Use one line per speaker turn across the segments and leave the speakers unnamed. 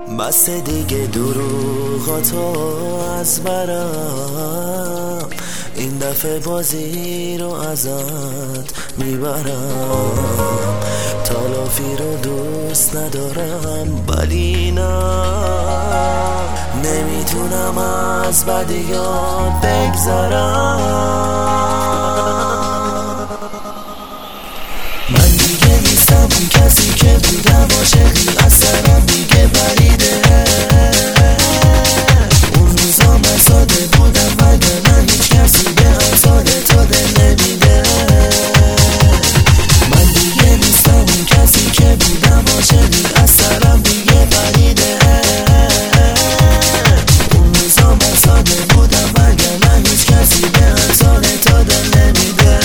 بس دیگه دروغاتو از برم، این دفعه بازی رو ازت میبرم. تلافی رو دوست ندارم ولی نه، نمیتونم از بدیات بگذرم. من دیگه نیستم اون کسی که بودم، عاشقی از سرم دیگه پریده. اون روزا من ساده بودم وگرنه هیچ کسی به امثال تو دل نمیده. من دیگه نیستم اون کسی که بودم، عاشقی از سرم دیگه پریده. اون روزا من ساده بودم وگرنه هیچ کسی به امثال تو دل نمیده.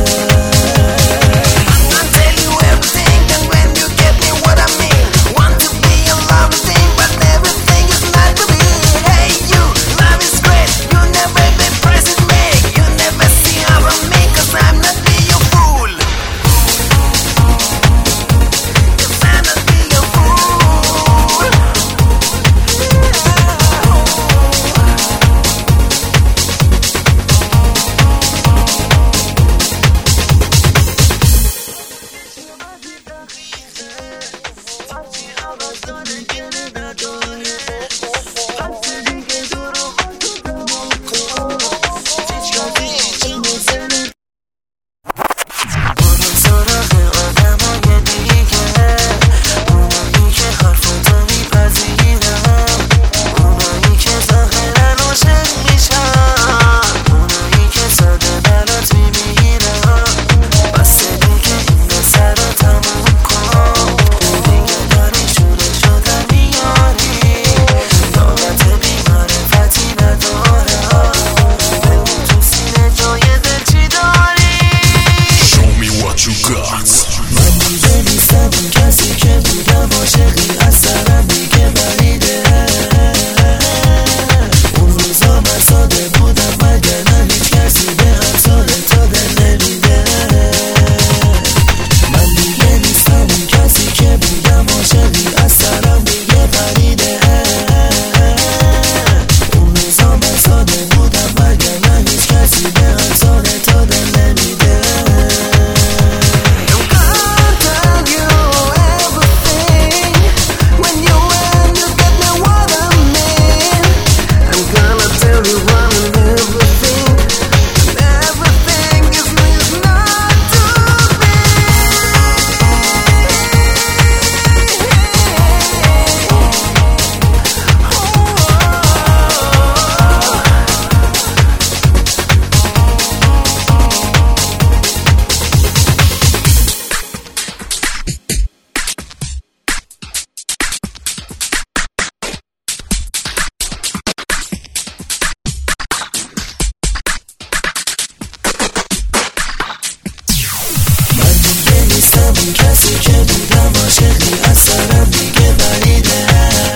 اون کسی که بودم، عاشقی از سرم دیگه پریده.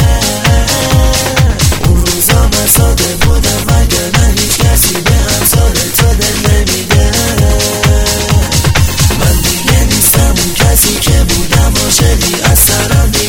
اون روزا من ساده بودم وگرنه هیچ کسی به امثال تو دل نمیده. من دیگه نیستم اون کسی که بودم، عاشقی از سرم دیگه